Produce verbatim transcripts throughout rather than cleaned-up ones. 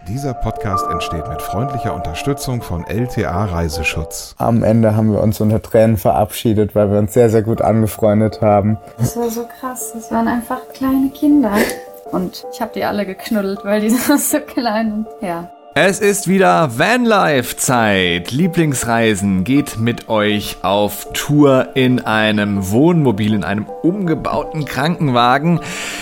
Dieser Podcast entsteht mit freundlicher Unterstützung von L T A Reiseschutz. Am Ende haben wir uns unter Tränen verabschiedet, weil wir uns sehr, sehr gut angefreundet haben. Das war so krass, das waren einfach kleine Kinder. Und ich habe die alle geknuddelt, weil die sind so klein und ja. Es ist wieder Vanlife-Zeit. Lieblingsreisen geht mit euch auf Tour in einem Wohnmobil, in einem umgebauten Krankenwagen.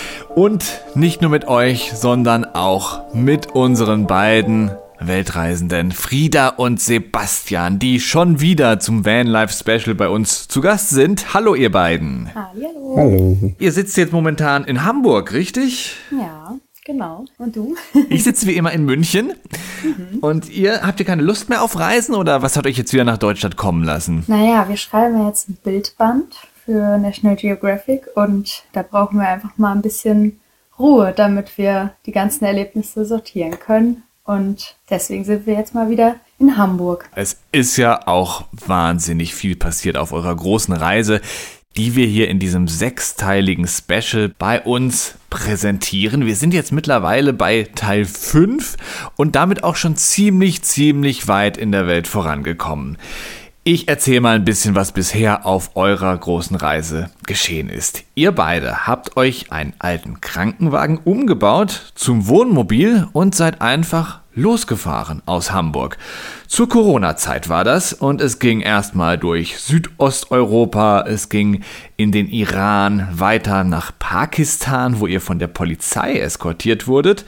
Und nicht nur mit euch, sondern auch mit unseren beiden Weltreisenden Frieda und Sebastian, die schon wieder zum Vanlife-Special bei uns zu Gast sind. Hallo ihr beiden. Hallo. Hallo. Ihr sitzt jetzt momentan in Hamburg, richtig? Ja, genau. Und du? Ich sitze wie immer in München. Mhm. Und ihr, habt ihr keine Lust mehr auf Reisen oder was hat euch jetzt wieder nach Deutschland kommen lassen? Naja, wir schreiben jetzt ein Bildband für National Geographic und da brauchen wir einfach mal ein bisschen Ruhe, damit wir die ganzen Erlebnisse sortieren können. Und deswegen sind wir jetzt mal wieder in Hamburg. Es ist ja auch wahnsinnig viel passiert auf eurer großen Reise, die wir hier in diesem sechsteiligen Special bei uns präsentieren. Wir sind jetzt mittlerweile bei Teil fünf und damit auch schon ziemlich, ziemlich weit in der Welt vorangekommen. Ich erzähle mal ein bisschen, was bisher auf eurer großen Reise geschehen ist. Ihr beide habt euch einen alten Krankenwagen umgebaut zum Wohnmobil und seid einfach losgefahren aus Hamburg. Zur Corona-Zeit war das und es ging erstmal durch Südosteuropa, es ging in den Iran, weiter nach Pakistan, wo ihr von der Polizei eskortiert wurdet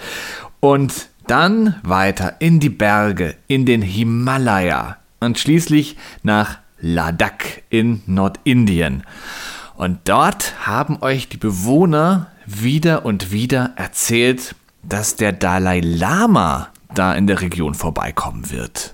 und dann weiter in die Berge, in den Himalaya. Und schließlich nach Ladakh in Nordindien. Und dort haben euch die Bewohner wieder und wieder erzählt, dass der Dalai Lama da in der Region vorbeikommen wird.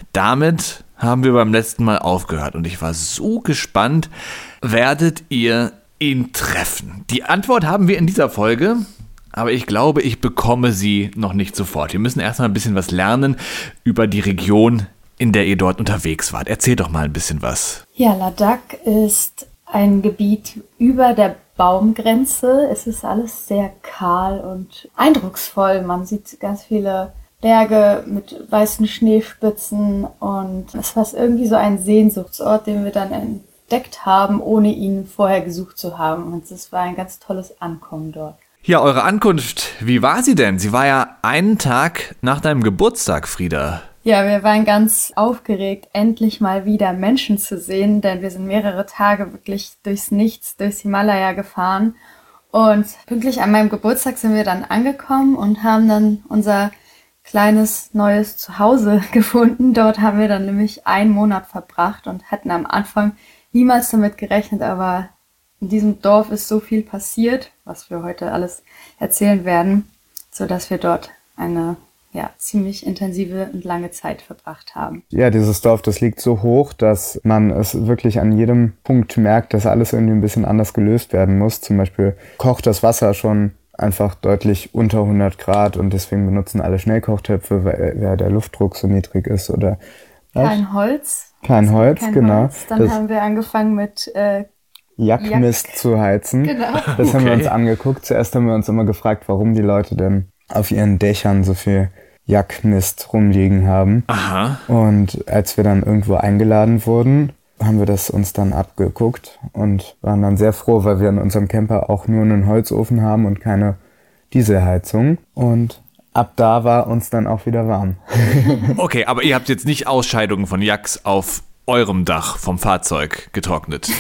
Damit haben wir beim letzten Mal aufgehört und ich war so gespannt, werdet ihr ihn treffen? Die Antwort haben wir in dieser Folge, aber ich glaube, ich bekomme sie noch nicht sofort. Wir müssen erstmal ein bisschen was lernen über die Region, in der ihr dort unterwegs wart. Erzählt doch mal ein bisschen was. Ja, Ladakh ist ein Gebiet über der Baumgrenze. Es ist alles sehr kahl und eindrucksvoll. Man sieht ganz viele Berge mit weißen Schneespitzen und es war irgendwie so ein Sehnsuchtsort, den wir dann entdeckt haben, ohne ihn vorher gesucht zu haben. Und es war ein ganz tolles Ankommen dort. Ja, eure Ankunft, wie war sie denn? Sie war ja einen Tag nach deinem Geburtstag, Frieda. Ja, wir waren ganz aufgeregt, endlich mal wieder Menschen zu sehen, denn wir sind mehrere Tage wirklich durchs Nichts, durchs Himalaya gefahren. Und pünktlich an meinem Geburtstag sind wir dann angekommen und haben dann unser kleines neues Zuhause gefunden. Dort haben wir dann nämlich einen Monat verbracht und hatten am Anfang niemals damit gerechnet, aber in diesem Dorf ist so viel passiert, was wir heute alles erzählen werden, sodass wir dort eine ja, ziemlich intensive und lange Zeit verbracht haben. Ja, dieses Dorf, das liegt so hoch, dass man es wirklich an jedem Punkt merkt, dass alles irgendwie ein bisschen anders gelöst werden muss. Zum Beispiel kocht das Wasser schon einfach deutlich unter hundert Grad und deswegen benutzen alle Schnellkochtöpfe, weil, weil der Luftdruck so niedrig ist. Oder kein Holz. Kein Holz, kein genau. Holz. Dann das haben wir angefangen mit äh, Jackmist Jack. zu heizen. Genau. Das okay. haben wir uns angeguckt. Zuerst haben wir uns immer gefragt, warum die Leute denn auf ihren Dächern so viel Jackmist rumliegen haben. Aha. Und als wir dann irgendwo eingeladen wurden, haben wir das uns dann abgeguckt und waren dann sehr froh, weil wir in unserem Camper auch nur einen Holzofen haben und keine Dieselheizung. Und ab da war uns dann auch wieder warm. Okay, aber ihr habt jetzt nicht Ausscheidungen von Yaks auf eurem Dach vom Fahrzeug getrocknet.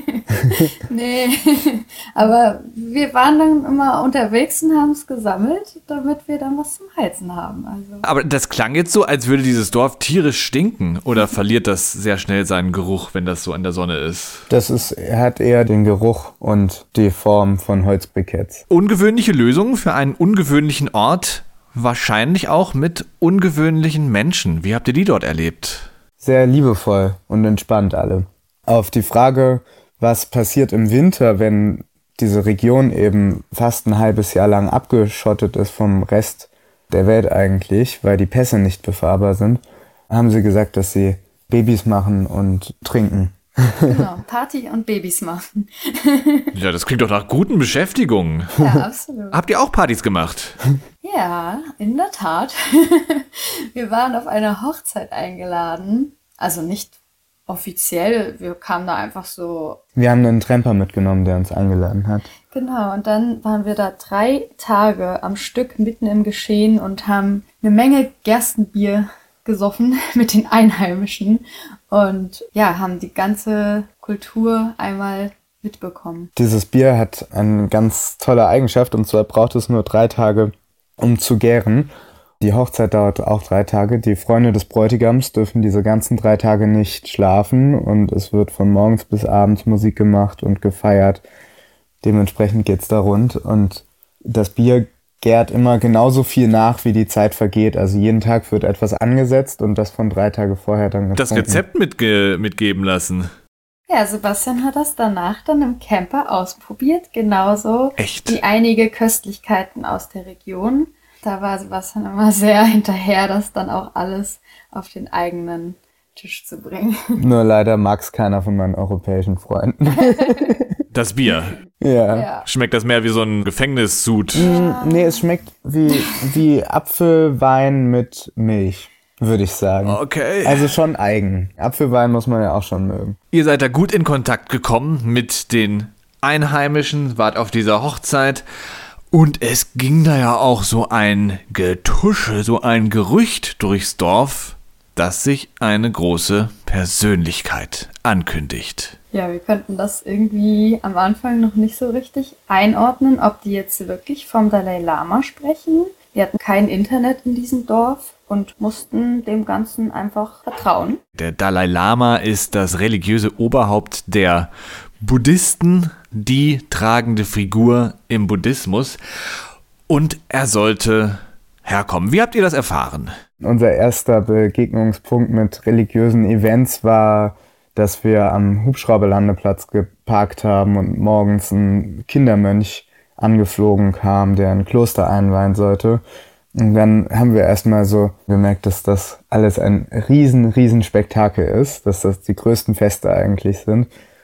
Nee, aber wir waren dann immer unterwegs und haben es gesammelt, damit wir dann was zum Heizen haben. Also. Aber das klang jetzt so, als würde dieses Dorf tierisch stinken. Oder verliert das sehr schnell seinen Geruch, wenn das so in der Sonne ist? Das ist, er hat eher den Geruch und die Form von Holzbriketts. Ungewöhnliche Lösungen für einen ungewöhnlichen Ort, wahrscheinlich auch mit ungewöhnlichen Menschen. Wie habt ihr die dort erlebt? Sehr liebevoll und entspannt alle. Auf die Frage, was passiert im Winter, wenn diese Region eben fast ein halbes Jahr lang abgeschottet ist vom Rest der Welt eigentlich, weil die Pässe nicht befahrbar sind, haben sie gesagt, dass sie Babys machen und trinken. Genau, Party und Babys machen. Ja, das klingt doch nach guten Beschäftigungen. Ja, absolut. Habt ihr auch Partys gemacht? Ja, in der Tat. Wir waren auf eine Hochzeit eingeladen. Also nicht offiziell, wir kamen da einfach so. Wir haben einen Tramper mitgenommen, der uns eingeladen hat. Genau, und dann waren wir da drei Tage am Stück mitten im Geschehen und haben eine Menge Gerstenbier gesoffen mit den Einheimischen und ja, haben die ganze Kultur einmal mitbekommen. Dieses Bier hat eine ganz tolle Eigenschaft, und zwar braucht es nur drei Tage, um zu gären. Die Hochzeit dauert auch drei Tage. Die Freunde des Bräutigams dürfen diese ganzen drei Tage nicht schlafen und es wird von morgens bis abends Musik gemacht und gefeiert. Dementsprechend geht's da rund und das Bier gärt immer genauso viel nach, wie die Zeit vergeht. Also jeden Tag wird etwas angesetzt und das von drei Tage vorher dann getrunken. Das Rezept mitge- mitgeben lassen. Ja, Sebastian hat das danach dann im Camper ausprobiert, genauso Echt? wie einige Köstlichkeiten aus der Region. Da war Sebastian immer sehr hinterher, das dann auch alles auf den eigenen Tisch zu bringen. Nur leider mag's keiner von meinen europäischen Freunden. Das Bier. Ja. Ja. Schmeckt das mehr wie so ein Gefängnissud? Mm, nee, es schmeckt wie, wie Apfelwein mit Milch, würde ich sagen. Okay. Also schon eigen. Apfelwein muss man ja auch schon mögen. Ihr seid da gut in Kontakt gekommen mit den Einheimischen, wart auf dieser Hochzeit und es ging da ja auch so ein Getusche, so ein Gerücht durchs Dorf, dass sich eine große Persönlichkeit ankündigt. Ja, wir konnten das irgendwie am Anfang noch nicht so richtig einordnen, ob die jetzt wirklich vom Dalai Lama sprechen. Wir hatten kein Internet in diesem Dorf und mussten dem Ganzen einfach vertrauen. Der Dalai Lama ist das religiöse Oberhaupt der Buddhisten, die tragende Figur im Buddhismus, und er sollte herkommen. Wie habt ihr das erfahren? Unser erster Begegnungspunkt mit religiösen Events war, dass wir am Hubschrauberlandeplatz geparkt haben und morgens ein Kindermönch angeflogen kam, der ein Kloster einweihen sollte. Und dann haben wir erstmal so gemerkt, dass das alles ein riesen, riesen Spektakel ist, dass das die größten Feste eigentlich sind.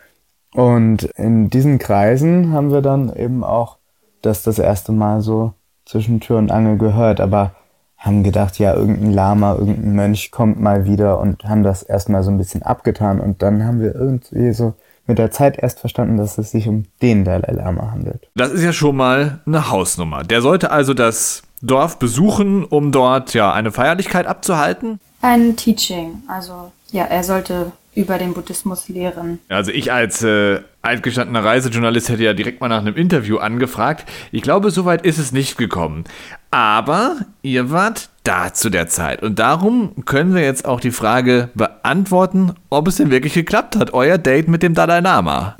Und in diesen Kreisen haben wir dann eben auch das das erste Mal so zwischen Tür und Angel gehört, aber haben gedacht, ja, irgendein Lama, irgendein Mönch kommt mal wieder und haben das erstmal so ein bisschen abgetan und dann haben wir irgendwie so mit der Zeit erst verstanden, dass es sich um den Dalai Lama handelt. Das ist ja schon mal eine Hausnummer. Der sollte also das Dorf besuchen, um dort ja eine Feierlichkeit abzuhalten? Ein Teaching, also ja, er sollte über den Buddhismus lehren. Also ich als äh, altgestandener Reisejournalist hätte ja direkt mal nach einem Interview angefragt. Ich glaube, soweit ist es nicht gekommen. Aber ihr wart da zu der Zeit. Und darum können wir jetzt auch die Frage beantworten, ob es denn wirklich geklappt hat, euer Date mit dem Dalai Lama.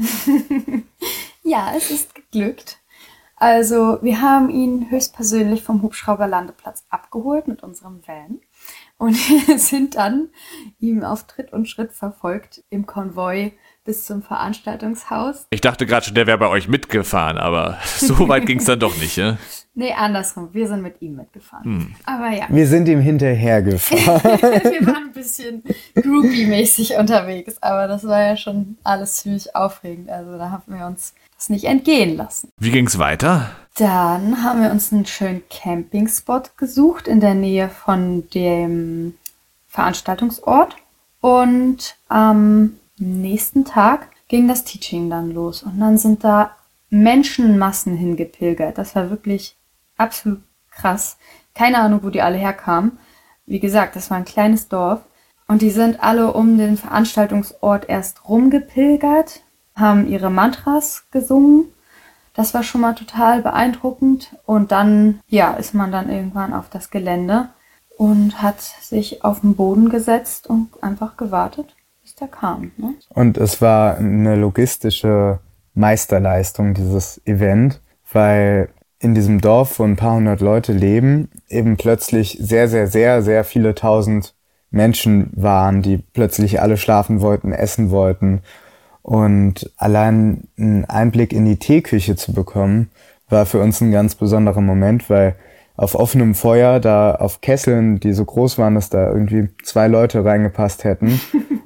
Ja, es ist geglückt. Also wir haben ihn höchstpersönlich vom Hubschrauberlandeplatz abgeholt mit unserem Van. Und wir sind dann ihm auf Tritt und Schritt verfolgt im Konvoi bis zum Veranstaltungshaus. Ich dachte gerade schon, der wäre bei euch mitgefahren, aber so weit ging es dann doch nicht, ja? Nee, andersrum. Wir sind mit ihm mitgefahren. Hm. Aber ja. Wir sind ihm hinterhergefahren. Wir waren ein bisschen groupie-mäßig unterwegs, aber das war ja schon alles ziemlich aufregend. Also da haben wir uns das nicht entgehen lassen. Wie ging's weiter? Dann haben wir uns einen schönen Campingspot gesucht in der Nähe von dem Veranstaltungsort. Und am nächsten Tag ging das Teaching dann los. Und dann sind da Menschenmassen hingepilgert. Das war wirklich absolut krass. Keine Ahnung, wo die alle herkamen. Wie gesagt, das war ein kleines Dorf. Und die sind alle um den Veranstaltungsort erst rumgepilgert, haben ihre Mantras gesungen. Das war schon mal total beeindruckend. Und dann, ja, ist man dann irgendwann auf das Gelände und hat sich auf den Boden gesetzt und einfach gewartet, bis der kam. Ne? Und es war eine logistische Meisterleistung, dieses Event, weil in diesem Dorf, wo ein paar hundert Leute leben, eben plötzlich sehr, sehr, sehr, sehr viele tausend Menschen waren, die plötzlich alle schlafen wollten, essen wollten. Und allein einen Einblick in die Teeküche zu bekommen, war für uns ein ganz besonderer Moment, weil auf offenem Feuer, da auf Kesseln, die so groß waren, dass da irgendwie zwei Leute reingepasst hätten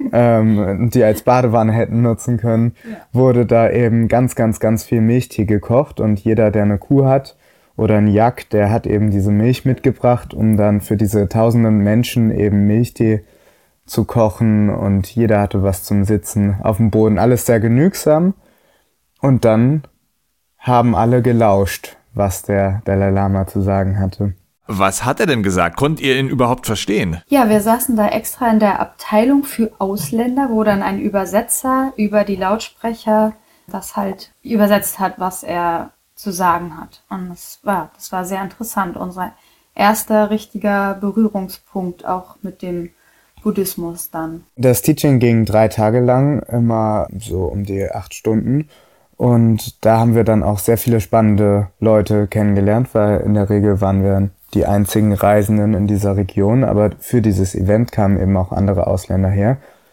ähm, die als Badewanne hätten nutzen können, ja. wurde da eben ganz, ganz, ganz viel Milchtee gekocht und jeder, der eine Kuh hat oder einen Jack, der hat eben diese Milch mitgebracht, um dann für diese tausenden Menschen eben Milchtee zu kochen und jeder hatte was zum Sitzen auf dem Boden. Alles sehr genügsam und dann haben alle gelauscht, was der Dalai Lama zu sagen hatte. Was hat er denn gesagt? Konnt ihr ihn überhaupt verstehen? Ja, wir saßen da extra in der Abteilung für Ausländer, wo dann ein Übersetzer über die Lautsprecher das halt übersetzt hat, was er zu sagen hat. Und das war, das war sehr interessant. Unser erster richtiger Berührungspunkt auch mit dem Buddhismus dann. Das Teaching ging drei Tage lang, immer so um die acht Stunden. Und da haben wir dann auch sehr viele spannende Leute kennengelernt, weil in der Regel waren wir die einzigen Reisenden in dieser Region. Aber für dieses Event kamen eben auch andere Ausländer her.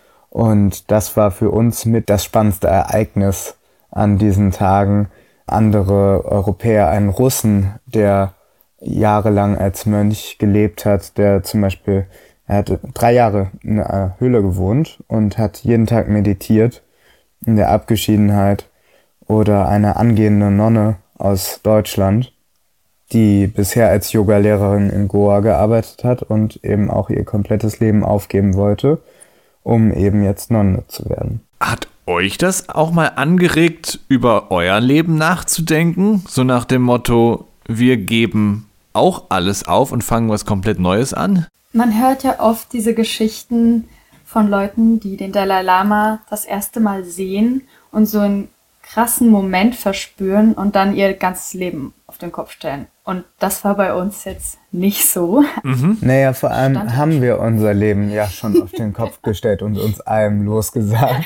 Und das war für uns mit das spannendste Ereignis an diesen Tagen. Andere Europäer, einen Russen, der jahrelang als Mönch gelebt hat, der zum Beispiel, er hat drei Jahre in einer Höhle gewohnt und hat jeden Tag meditiert in der Abgeschiedenheit. Oder eine angehende Nonne aus Deutschland, die bisher als Yogalehrerin in Goa gearbeitet hat und eben auch ihr komplettes Leben aufgeben wollte, um eben jetzt Nonne zu werden. Hat euch das auch mal angeregt, über euer Leben nachzudenken? So nach dem Motto, wir geben auch alles auf und fangen was komplett Neues an? Man hört ja oft diese Geschichten von Leuten, die den Dalai Lama das erste Mal sehen und so einen krassen Moment verspüren und dann ihr ganzes Leben auf den Kopf stellen. Und das war bei uns jetzt nicht so. Mhm. Naja, vor allem Stand haben wir unser Leben ja schon auf den Kopf gestellt und uns allem losgesagt.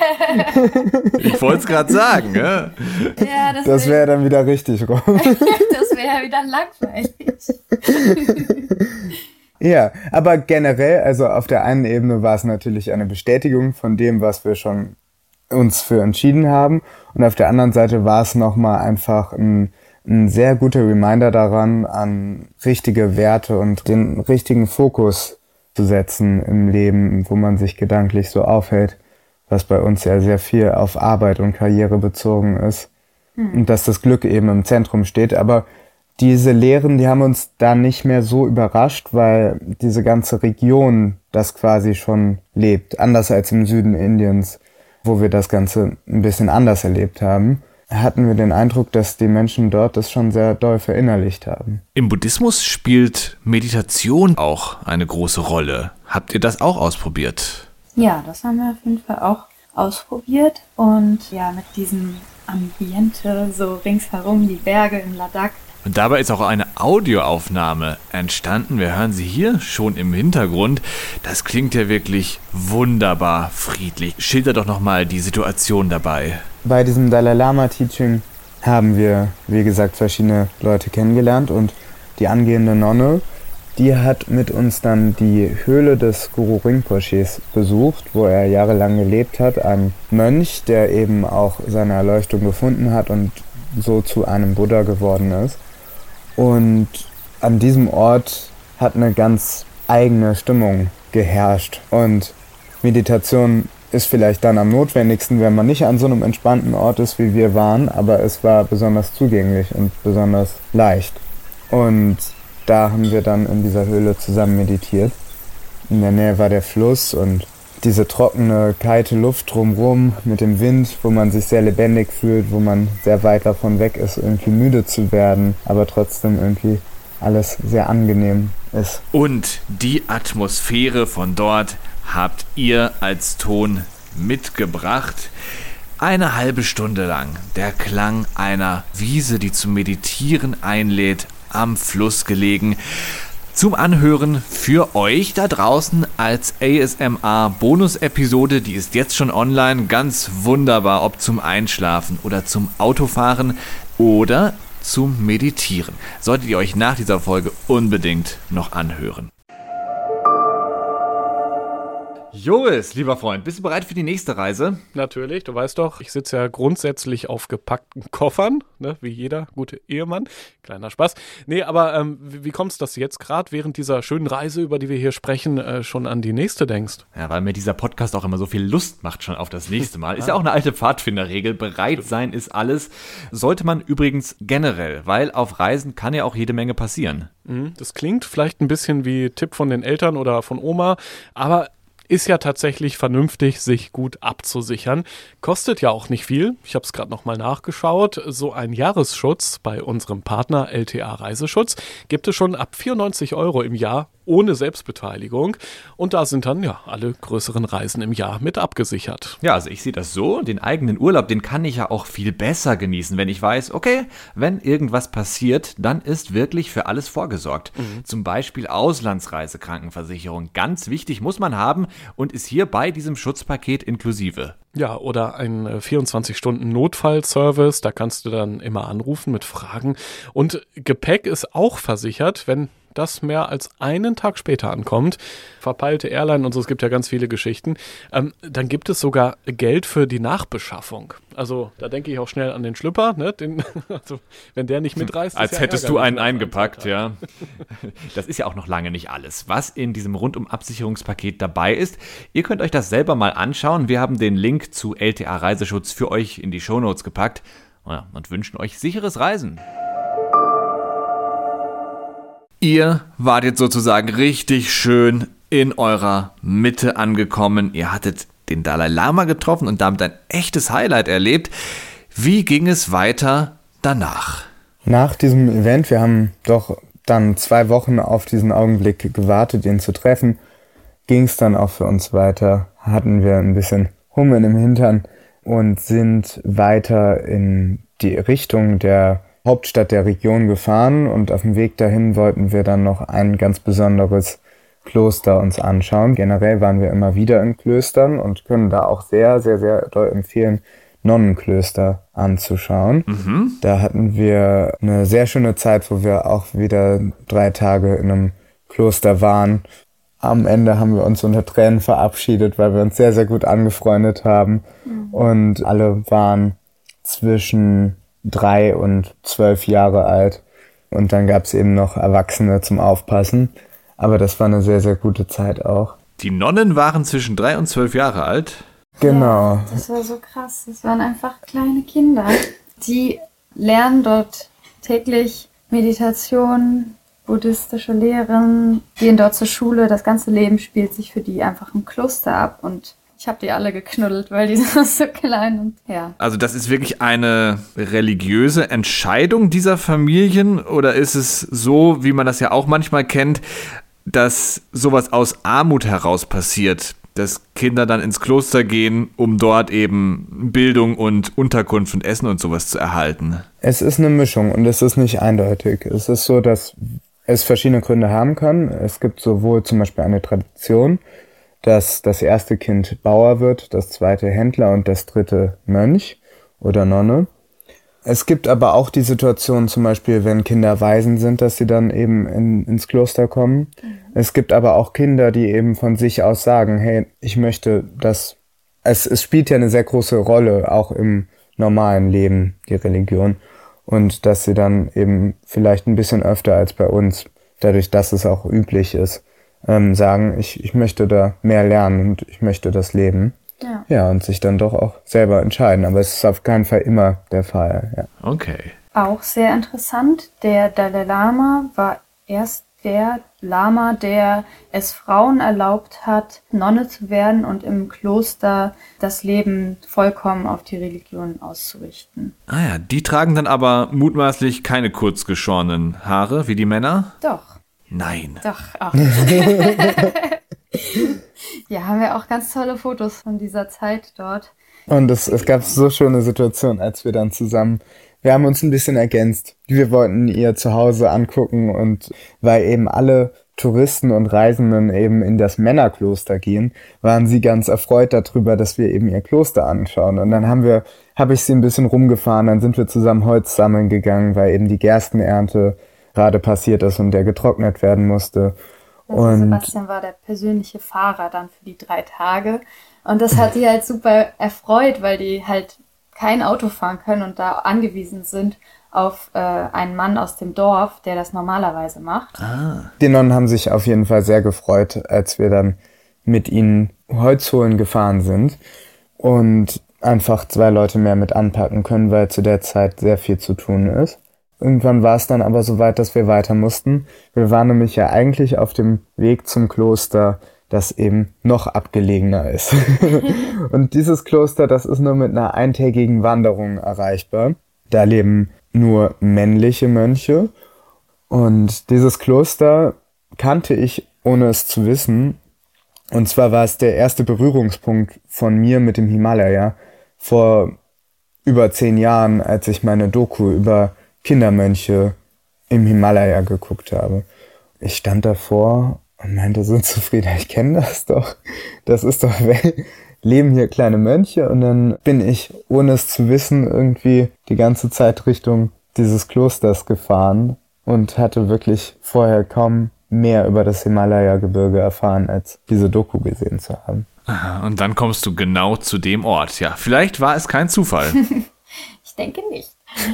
Ich wollte es gerade sagen, ja. Ja, das das wäre dann wieder richtig rum. Das wäre ja wieder langweilig. Ja, aber generell, also auf der einen Ebene war es natürlich eine Bestätigung von dem, was wir schon uns für entschieden haben. Und auf der anderen Seite war es nochmal einfach ein, ein sehr guter Reminder daran, an richtige Werte und den richtigen Fokus zu setzen im Leben, wo man sich gedanklich so aufhält, was bei uns ja sehr viel auf Arbeit und Karriere bezogen ist. Hm. Und dass das Glück eben im Zentrum steht. Aber diese Lehren, die haben uns da nicht mehr so überrascht, weil diese ganze Region das quasi schon lebt, anders als im Süden Indiens, wo wir das Ganze ein bisschen anders erlebt haben, hatten wir den Eindruck, dass die Menschen dort das schon sehr doll verinnerlicht haben. Im Buddhismus spielt Meditation auch eine große Rolle. Habt ihr das auch ausprobiert? Ja, das haben wir auf jeden Fall auch ausprobiert. Und ja, mit diesem Ambiente so ringsherum, die Berge in Ladakh. Und dabei ist auch eine Audioaufnahme entstanden. Wir hören sie hier schon im Hintergrund. Das klingt ja wirklich wunderbar friedlich. Schilder doch nochmal die Situation dabei. Bei diesem Dalai Lama Teaching haben wir, wie gesagt, verschiedene Leute kennengelernt. Und die angehende Nonne, die hat mit uns dann die Höhle des Guru Rinpoches besucht, wo er jahrelang gelebt hat. Ein Mönch, der eben auch seine Erleuchtung gefunden hat und so zu einem Buddha geworden ist. Und an diesem Ort hat eine ganz eigene Stimmung geherrscht. Und Meditation ist vielleicht dann am notwendigsten, wenn man nicht an so einem entspannten Ort ist, wie wir waren, aber es war besonders zugänglich und besonders leicht. Und da haben wir dann in dieser Höhle zusammen meditiert. In der Nähe war der Fluss und diese trockene, kalte Luft drumherum mit dem Wind, wo man sich sehr lebendig fühlt, wo man sehr weit davon weg ist, irgendwie müde zu werden, aber trotzdem irgendwie alles sehr angenehm ist. Und die Atmosphäre von dort habt ihr als Ton mitgebracht. Eine halbe Stunde lang der Klang einer Wiese, die zum Meditieren einlädt, am Fluss gelegen. Zum Anhören für euch da draußen als A S M R-Bonus-Episode, die ist jetzt schon online, ganz wunderbar, ob zum Einschlafen oder zum Autofahren oder zum Meditieren. Solltet ihr euch nach dieser Folge unbedingt noch anhören. Joris, lieber Freund, bist du bereit für die nächste Reise? Natürlich, du weißt doch, ich sitze ja grundsätzlich auf gepackten Koffern, ne, wie jeder gute Ehemann. Kleiner Spaß. Nee, aber ähm, wie, wie kommst du, dass du jetzt gerade während dieser schönen Reise, über die wir hier sprechen, äh, schon an die nächste denkst? Ja, weil mir dieser Podcast auch immer so viel Lust macht schon auf das nächste Mal. Ist ja auch eine alte Pfadfinderregel. Bereit sein ist alles. Sollte man übrigens generell, weil auf Reisen kann ja auch jede Menge passieren. Das klingt vielleicht ein bisschen wie Tipp von den Eltern oder von Oma, aber ist ja tatsächlich vernünftig, sich gut abzusichern. Kostet ja auch nicht viel. Ich habe es gerade nochmal nachgeschaut. So ein Jahresschutz bei unserem Partner L T A Reiseschutz gibt es schon ab vierundneunzig Euro im Jahr ohne Selbstbeteiligung. Und da sind dann ja alle größeren Reisen im Jahr mit abgesichert. Ja, also ich sehe das so. Den eigenen Urlaub, den kann ich ja auch viel besser genießen, wenn ich weiß, okay, wenn irgendwas passiert, dann ist wirklich für alles vorgesorgt. Mhm. Zum Beispiel Auslandsreisekrankenversicherung. Ganz wichtig, muss man haben und ist hier bei diesem Schutzpaket inklusive. Ja, oder ein vierundzwanzig Stunden Notfallservice, da kannst du dann immer anrufen mit Fragen. Und Gepäck ist auch versichert, wenn das mehr als einen Tag später ankommt. Verpeilte Airline und so, es gibt ja ganz viele Geschichten. Ähm, dann gibt es sogar Geld für die Nachbeschaffung. Also da denke ich auch schnell an den Schlüpper, ne? Den, also, wenn der nicht mitreißt. Als ja hättest du einen eingepackt, ja. Das ist ja auch noch lange nicht alles, was in diesem Rundum-Absicherungspaket dabei ist. Ihr könnt euch das selber mal anschauen. Wir haben den Link zu L T A Reiseschutz für euch in die Shownotes gepackt und wünschen euch sicheres Reisen. Ihr wart jetzt sozusagen richtig schön in eurer Mitte angekommen. Ihr hattet den Dalai Lama getroffen und damit ein echtes Highlight erlebt. Wie ging es weiter danach? Nach diesem Event, wir haben doch dann zwei Wochen auf diesen Augenblick gewartet, ihn zu treffen, ging es dann auch für uns weiter. Hatten wir ein bisschen Hummeln im Hintern und sind weiter in die Richtung der Hauptstadt der Region gefahren und auf dem Weg dahin wollten wir dann noch ein ganz besonderes Kloster uns anschauen. Generell waren wir immer wieder in Klöstern und können da auch sehr, sehr, sehr doll empfehlen, Nonnenklöster anzuschauen. Mhm. Da hatten wir eine sehr schöne Zeit, wo wir auch wieder drei Tage in einem Kloster waren. Am Ende haben wir uns unter Tränen verabschiedet, weil wir uns sehr, sehr gut angefreundet haben. Mhm. Und alle waren zwischen drei und zwölf Jahre alt. Und dann gab es eben noch Erwachsene zum Aufpassen. Aber das war eine sehr, sehr gute Zeit auch. Die Nonnen waren zwischen drei und zwölf Jahre alt? Genau. Ja, das war so krass. Das waren einfach kleine Kinder. Die lernen dort täglich Meditation, buddhistische Lehren, gehen dort zur Schule. Das ganze Leben spielt sich für die einfach im Kloster ab. Und ich habe die alle geknuddelt, weil die sind so klein und ja. Also das ist wirklich eine religiöse Entscheidung dieser Familien oder ist es so, wie man das ja auch manchmal kennt, dass sowas aus Armut heraus passiert, dass Kinder dann ins Kloster gehen, um dort eben Bildung und Unterkunft und Essen und sowas zu erhalten? Es ist eine Mischung und es ist nicht eindeutig. Es ist so, dass es verschiedene Gründe haben kann. Es gibt sowohl zum Beispiel eine Tradition, dass das erste Kind Bauer wird, das zweite Händler und das dritte Mönch oder Nonne. Es gibt aber auch die Situation zum Beispiel, wenn Kinder Waisen sind, dass sie dann eben in, ins Kloster kommen. Mhm. Es gibt aber auch Kinder, die eben von sich aus sagen, hey, ich möchte das, es, es spielt ja eine sehr große Rolle, auch im normalen Leben, die Religion. Und dass sie dann eben vielleicht ein bisschen öfter als bei uns, dadurch, dass es auch üblich ist, ähm, sagen, ich, ich möchte da mehr lernen und ich möchte das leben. Ja. ja, und sich dann doch auch selber entscheiden. Aber es ist auf keinen Fall immer der Fall. Ja. Okay. Auch sehr interessant, der Dalai Lama war erst der Lama, der es Frauen erlaubt hat, Nonne zu werden und im Kloster das Leben vollkommen auf die Religion auszurichten. Ah ja, die tragen dann aber mutmaßlich keine kurzgeschorenen Haare wie die Männer? Doch. Nein. Doch, auch. Ja, haben wir auch ganz tolle Fotos von dieser Zeit dort. Und es, es gab so schöne Situationen, als wir dann zusammen, wir haben uns ein bisschen ergänzt. Wir wollten ihr Zuhause angucken und weil eben alle Touristen und Reisenden eben in das Männerkloster gehen, waren sie ganz erfreut darüber, dass wir eben ihr Kloster anschauen. Und dann haben wir, habe ich sie ein bisschen rumgefahren, dann sind wir zusammen Holz sammeln gegangen, weil eben die Gerstenernte gerade passiert ist und der getrocknet werden musste. Also Und Sebastian war der persönliche Fahrer dann für die drei Tage. Und das hat die halt super erfreut, weil die halt kein Auto fahren können und da angewiesen sind auf äh, einen Mann aus dem Dorf, der das normalerweise macht. Ah. die Nonnen haben sich auf jeden Fall sehr gefreut, als wir dann mit ihnen Holz holen gefahren sind und einfach zwei Leute mehr mit anpacken können, weil zu der Zeit sehr viel zu tun ist. Irgendwann war es dann aber so weit, dass wir weiter mussten. Wir waren nämlich ja eigentlich auf dem Weg zum Kloster, das eben noch abgelegener ist. Und dieses Kloster, das ist nur mit einer eintägigen Wanderung erreichbar. Da leben nur männliche Mönche. Und dieses Kloster kannte ich, ohne es zu wissen. Und zwar war es der erste Berührungspunkt von mir mit dem Himalaya vor über zehn Jahren, als ich meine Doku über Kindermönche im Himalaya geguckt habe. Ich stand davor und meinte so zufrieden, ich kenne das doch. Das ist doch, leben hier kleine Mönche. Und dann bin ich, ohne es zu wissen, irgendwie die ganze Zeit Richtung dieses Klosters gefahren und hatte wirklich vorher kaum mehr über das Himalaya-Gebirge erfahren, als diese Doku gesehen zu haben. Aha, und dann kommst du genau zu dem Ort. Ja, vielleicht war es kein Zufall. Ich denke nicht.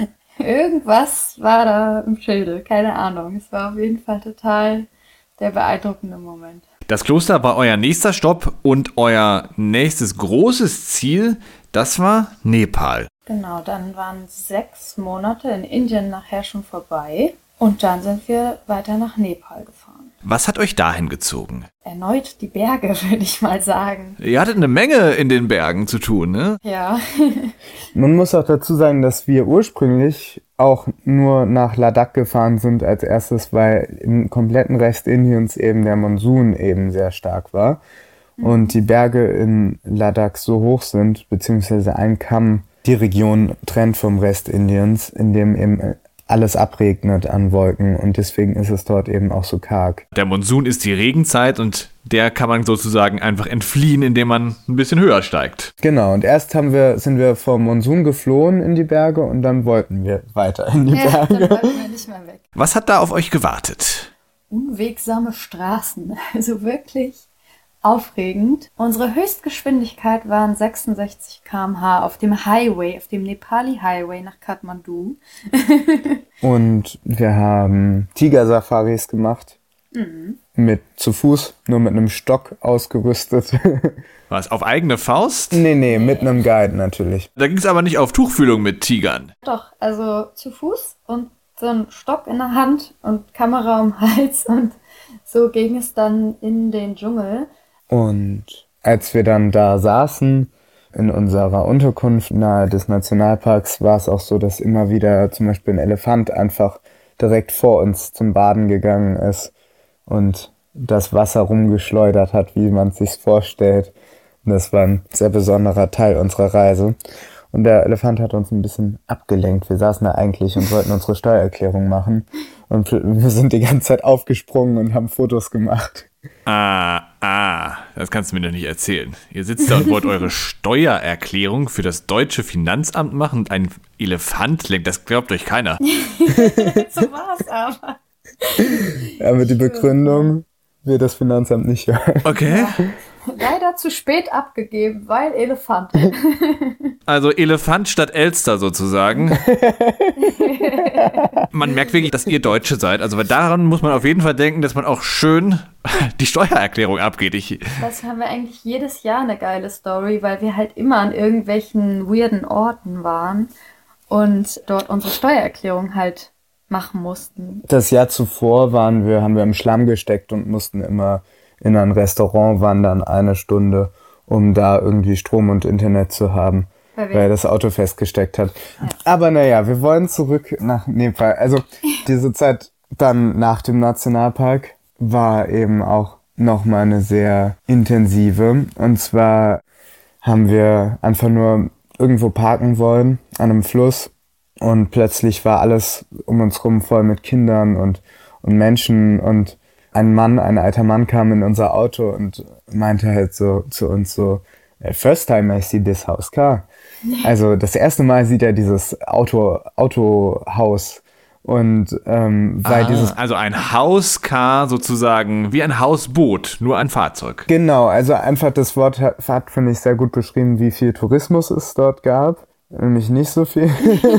Irgendwas war da im Schilde, keine Ahnung. Es war auf jeden Fall total der beeindruckende Moment. Das Kloster war euer nächster Stopp und euer nächstes großes Ziel, das war Nepal. Genau, dann waren sechs Monate in Indien nachher schon vorbei und dann sind wir weiter nach Nepal gefahren. Was hat euch dahin gezogen? Erneut die Berge, würde ich mal sagen. Ihr hattet eine Menge in den Bergen zu tun, ne? Ja. Man muss auch dazu sagen, dass wir ursprünglich auch nur nach Ladakh gefahren sind als erstes, weil im kompletten Rest Indiens eben der Monsun eben sehr stark war. Und die Berge in Ladakh so hoch sind, beziehungsweise ein Kamm die Region trennt vom Rest Indiens, in dem eben alles abregnet an Wolken und deswegen ist es dort eben auch so karg. Der Monsun ist die Regenzeit und der kann man sozusagen einfach entfliehen, indem man ein bisschen höher steigt. Genau, und erst haben wir, sind wir vom Monsun geflohen in die Berge und dann wollten wir weiter in die Ja, Berge. dann wollten wir nicht mehr weg. Was hat da auf euch gewartet? Unwegsame Straßen, also wirklich aufregend. Unsere Höchstgeschwindigkeit waren sechsundsechzig Kilometer pro Stunde auf dem Highway, auf dem Nepali Highway nach Kathmandu. Und wir haben Tiger-Safaris gemacht. Mhm. Mit zu Fuß, nur mit einem Stock ausgerüstet. Was, auf eigene Faust? nee, nee, mit einem Guide natürlich. Da ging es aber nicht auf Tuchfühlung mit Tigern. Doch, also zu Fuß und so ein Stock in der Hand und Kamera um den Hals und so ging es dann in den Dschungel. Und als wir dann da saßen, in unserer Unterkunft nahe des Nationalparks, war es auch so, dass immer wieder zum Beispiel ein Elefant einfach direkt vor uns zum Baden gegangen ist und das Wasser rumgeschleudert hat, wie man es sich vorstellt. Und das war ein sehr besonderer Teil unserer Reise. Und der Elefant hat uns ein bisschen abgelenkt. Wir saßen da eigentlich und wollten unsere Steuererklärung machen. Und wir sind die ganze Zeit aufgesprungen und haben Fotos gemacht. Ah, ah, das kannst du mir doch nicht erzählen. Ihr sitzt da und wollt eure Steuererklärung für das deutsche Finanzamt machen und ein Elefant lenkt. Das glaubt euch keiner. So war es aber. Aber die Begründung will das Finanzamt nicht hören. Okay. Ja. Leider zu spät abgegeben, weil Elefant. Also Elefant statt Elster sozusagen. Man merkt wirklich, dass ihr Deutsche seid. Also daran muss man auf jeden Fall denken, dass man auch schön die Steuererklärung abgeht. Ich Das haben wir eigentlich jedes Jahr eine geile Story, weil wir halt immer an irgendwelchen weirden Orten waren und dort unsere Steuererklärung halt machen mussten. Das Jahr zuvor waren wir, haben wir im Schlamm gesteckt und mussten immer in ein Restaurant wandern, eine Stunde, um da irgendwie Strom und Internet zu haben, weil, weil das Auto festgesteckt hat. Ja. Aber naja, wir wollen zurück nach Nepal. Also diese Zeit dann nach dem Nationalpark war eben auch nochmal eine sehr intensive. Und zwar haben wir einfach nur irgendwo parken wollen, an einem Fluss. Und plötzlich war alles um uns rum voll mit Kindern und, und Menschen und ein Mann, ein alter Mann kam in unser Auto und meinte halt so zu uns so, first time I see this house car. Also das erste Mal sieht er dieses Auto, Autohaus Und ähm, weil ah, dieses... Also ein Hauscar sozusagen, wie ein Hausboot, nur ein Fahrzeug. Genau, also einfach das Wort hat, hat finde ich, sehr gut beschrieben, wie viel Tourismus es dort gab. Nämlich nicht so viel.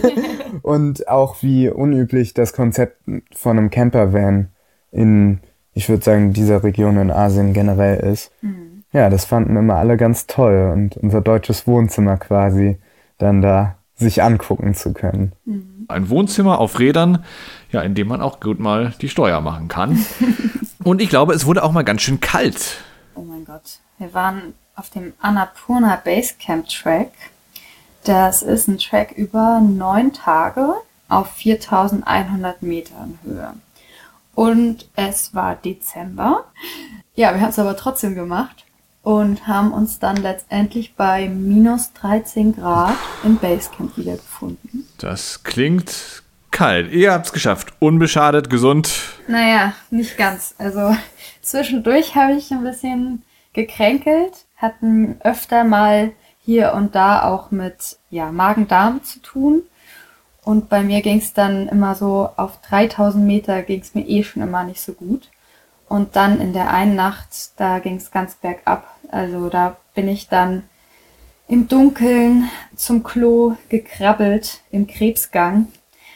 Und auch wie unüblich das Konzept von einem Campervan in, ich würde sagen, dieser Region in Asien generell ist. Mhm. Ja, das fanden immer alle ganz toll und unser deutsches Wohnzimmer quasi dann da sich angucken zu können. Mhm. Ein Wohnzimmer auf Rädern, ja, in dem man auch gut mal die Steuer machen kann. Und ich glaube, es wurde auch mal ganz schön kalt. Oh mein Gott. Wir waren auf dem Annapurna Basecamp Track. Das ist ein Track über neun Tage auf viertausendeinhundert Metern Höhe. Und es war Dezember. Ja, wir haben es aber trotzdem gemacht und haben uns dann letztendlich bei minus dreizehn Grad im Basecamp wiedergefunden. Das klingt kalt. Ihr habt es geschafft. Unbeschadet, gesund. Naja, nicht ganz. Also zwischendurch habe ich ein bisschen gekränkelt, hatten öfter mal hier und da auch mit ja, Magen-Darm zu tun. Und bei mir ging es dann immer so, auf dreitausend Meter ging es mir eh schon immer nicht so gut. Und dann in der einen Nacht, da ging es ganz bergab. Also da bin ich dann im Dunkeln zum Klo gekrabbelt, im Krebsgang.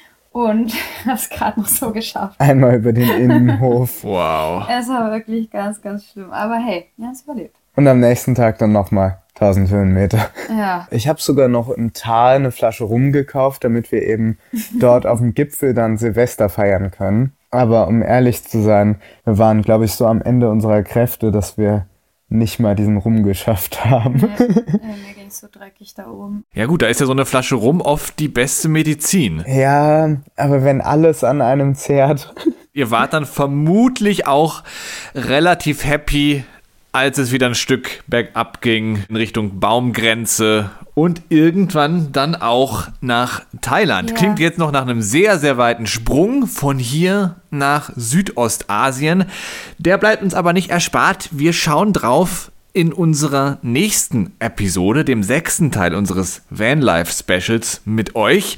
Und habe es gerade noch so geschafft. Einmal über den Innenhof. Wow. Es war wirklich ganz, ganz schlimm. Aber hey, wir haben es überlebt. Und am nächsten Tag dann nochmal tausend Höhenmeter. Ja. Ich habe sogar noch im Tal eine Flasche Rum gekauft, damit wir eben dort auf dem Gipfel dann Silvester feiern können. Aber um ehrlich zu sein, wir waren, glaube ich, so am Ende unserer Kräfte, dass wir nicht mal diesen Rum geschafft haben. Ja, mir ging es so dreckig da oben. Ja gut, da ist ja so eine Flasche Rum oft die beste Medizin. Ja, aber wenn alles an einem zehrt. Ihr wart dann vermutlich auch relativ happy, als es wieder ein Stück bergab ging in Richtung Baumgrenze und irgendwann dann auch nach Thailand. Ja. Klingt jetzt noch nach einem sehr, sehr weiten Sprung von hier nach Südostasien. Der bleibt uns aber nicht erspart. Wir schauen drauf in unserer nächsten Episode, dem sechsten Teil unseres Vanlife-Specials mit euch.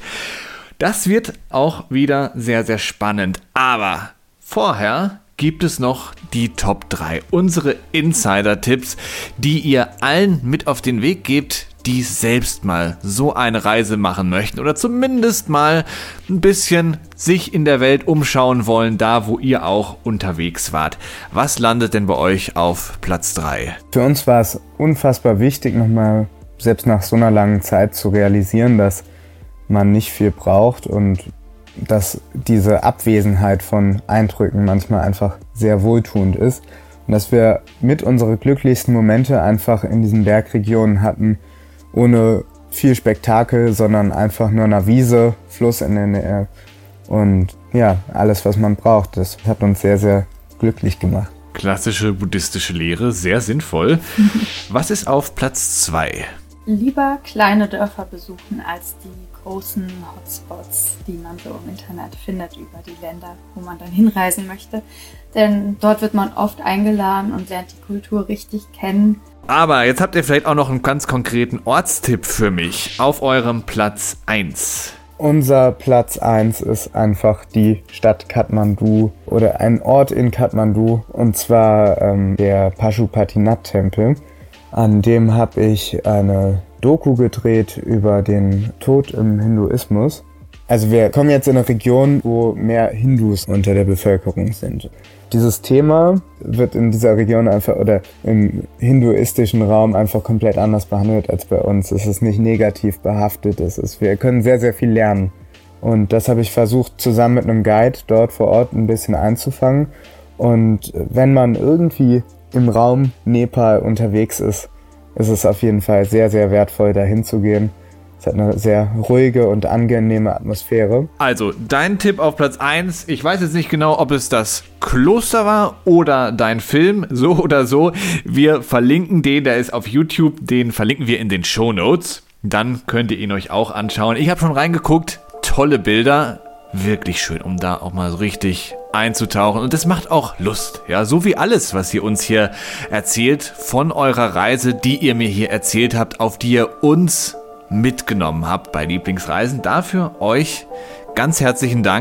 Das wird auch wieder sehr, sehr spannend. Aber vorher gibt es noch die Top drei, unsere Insider-Tipps, die ihr allen mit auf den Weg gebt, die selbst mal so eine Reise machen möchten oder zumindest mal ein bisschen sich in der Welt umschauen wollen, da wo ihr auch unterwegs wart. Was landet denn bei euch auf Platz drei? Für uns war es unfassbar wichtig, nochmal selbst nach so einer langen Zeit zu realisieren, dass man nicht viel braucht und dass diese Abwesenheit von Eindrücken manchmal einfach sehr wohltuend ist und dass wir mit unsere glücklichsten Momente einfach in diesen Bergregionen hatten, ohne viel Spektakel, sondern einfach nur eine Wiese, Fluss in der Nähe und ja, alles, was man braucht. Das hat uns sehr, sehr glücklich gemacht. Klassische buddhistische Lehre, sehr sinnvoll. Was ist auf Platz zwei? Lieber kleine Dörfer besuchen als die großen Hotspots, die man so im Internet findet über die Länder, wo man dann hinreisen möchte. Denn dort wird man oft eingeladen und lernt die Kultur richtig kennen. Aber jetzt habt ihr vielleicht auch noch einen ganz konkreten Ortstipp für mich auf eurem Platz eins. Unser Platz eins ist einfach die Stadt Kathmandu oder ein Ort in Kathmandu, und zwar ähm, der Pashupatinath-Tempel. An dem habe ich eine Doku gedreht über den Tod im Hinduismus. Also wir kommen jetzt in eine Region, wo mehr Hindus unter der Bevölkerung sind. Dieses Thema wird in dieser Region einfach oder im hinduistischen Raum einfach komplett anders behandelt als bei uns. Es ist nicht negativ behaftet, es ist, wir können sehr, sehr viel lernen. Und das habe ich versucht, zusammen mit einem Guide dort vor Ort ein bisschen einzufangen. Und wenn man irgendwie im Raum Nepal unterwegs ist, ist es auf jeden Fall sehr, sehr wertvoll, dahin zu gehen. Es hat eine sehr ruhige und angenehme Atmosphäre. Also, dein Tipp auf Platz eins. Ich weiß jetzt nicht genau, ob es das Kloster war oder dein Film. So oder so. Wir verlinken den, der ist auf YouTube. Den verlinken wir in den Shownotes. Dann könnt ihr ihn euch auch anschauen. Ich habe schon reingeguckt. Tolle Bilder. Wirklich schön, um da auch mal so richtig einzutauchen. Und das macht auch Lust. Ja, so wie alles, was ihr uns hier erzählt von eurer Reise, die ihr mir hier erzählt habt, auf die ihr uns mitgenommen habt bei Lieblingsreisen. Dafür euch ganz herzlichen Dank.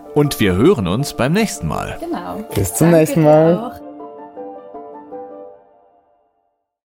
Und wir hören uns beim nächsten Mal. Genau. Bis zum Danke nächsten dir Mal. auch.